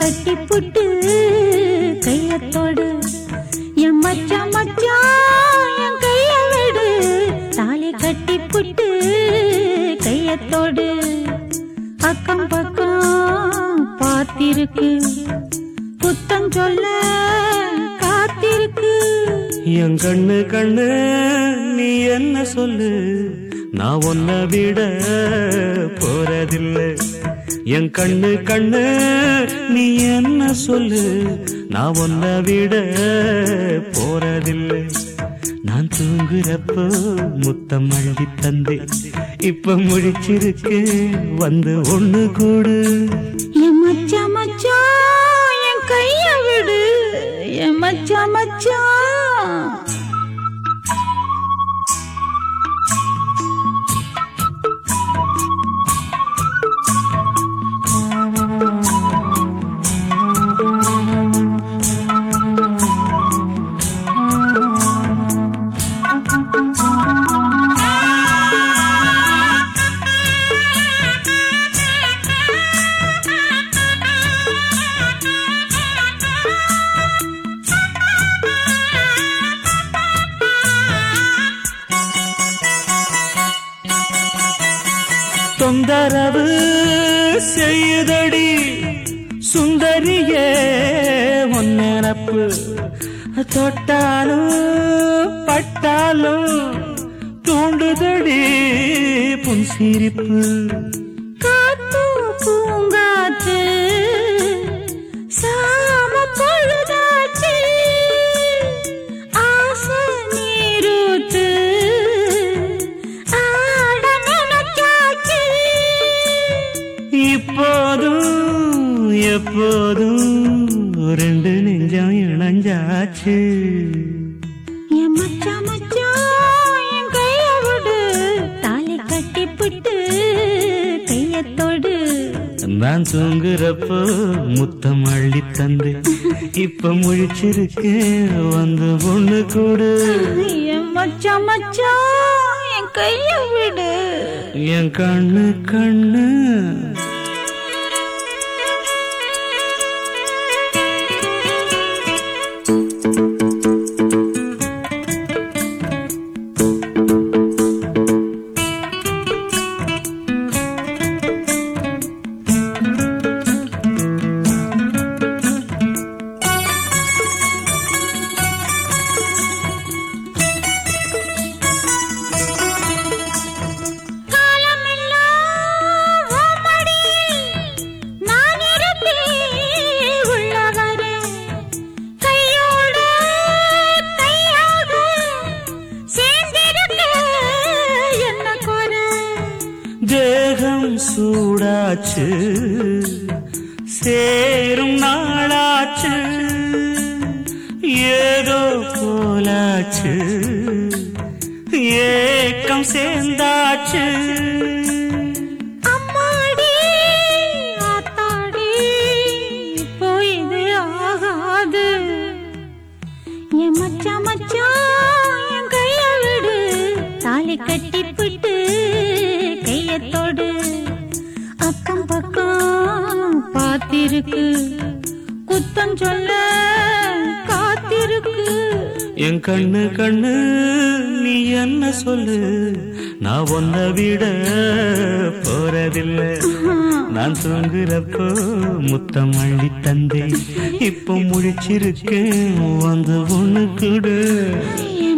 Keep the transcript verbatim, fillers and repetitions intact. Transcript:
கட்டி புட்டு கையத்தோடு என் மச்சான் மச்சான் என் கைய விடு தாலி கட்டி புட்டு கையத்தோடு அக்கம் பக்கம் பார்த்திருக்கு குத்தம் சொல்ல காத்திருக்கு என் கண்ணு கண்ணு நீ என்ன சொல்லு நான் உன்னை விட போறதில்லை என் கண்ணு கண்ணு நீ என்ன சொல்லு நான் உன்னை விட போறதில்லை நான் தூங்குறப்போ முத்தம் அள்ளி தந்தே இப்ப முழிச்சிருக்கு வந்து ஒண்ணு கூடு என் மச்சா மச்சா என் கைய விடு என் மச்சா மச்சா தொந்தரவு செய்தடி சுந்தரியே ஒன்னப்பு தொட்டாலும் பட்டாலும் தூண்டுதடி புன் சிரிப்பு காத்து பூங்காத்து சாம பொழுதாச்சு ஆசை நீரூத்து இப்போதும் எப்போதும் ரெண்டு நெஞ்சம் இணைஞ்சாச்சு என் மச்சா மச்சா என் கைய விடு தாலி கட்டி புட்டு கையத்தோடு நான் தூங்குறப்போ முத்தம் அள்ளி தந்து இப்ப முழிச்சிருக்கு வந்து ஒண்ணு கூடு என் மச்சா மச்சா என் கைய விடு என் கண்ணு கண்ணு தேகம் சூடாச்சு சேரும் நாளாச்சு ஏதோ போலாச்சு ஏக்கம் சேர்ந்தாச்சு அம்மாடி ஆத்தாடி போயிது ஆகாது என் மச்சா மச்சா என் கைய விடு தாலி கட்டி புட்டு கையத்தோடு அக்கம் பக்கம் பார்த்திருக்கு குத்தம் சொல்ல காத்திருக்கு என் கண்ணு கண்ணு நீ என்ன சொல்லு நான் உன்னை விட போறதில்லை நான் தூங்குறப்போ முத்தம் அள்ளி தந்தே இப்ப முழிச்சிருக்கேன் வந்து ஒண்ணு கூடு